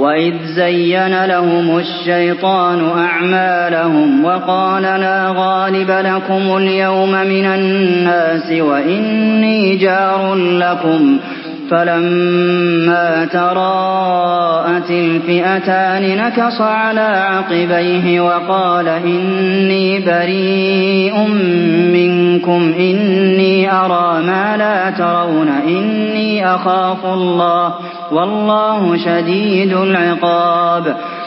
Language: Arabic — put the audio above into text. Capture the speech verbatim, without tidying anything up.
وَإِذْ زَيَّنَ لَهُمُ الشَّيْطَانُ أَعْمَالَهُمْ وَقَالَ لَا غَالِبَ لَكُمُ الْيَوْمَ مِنَ النَّاسِ وَإِنِّي جَارٌ لَّكُمْ ۖ فَلَمَّا تَرَاءَتِ الْفِئَتَانِ نَكَصَ عَلَىٰ عَقِبَيْهِ وَقَالَ إِنِّي بَرِيءٌ مِّنكُمْ إِنِّي أَرَىٰ مَا لَا تَرَوْنَ إِنِّي أَخَافُ اللَّهَ ۚ وَاللَّهُ شَدِيدُ الْعِقَابِ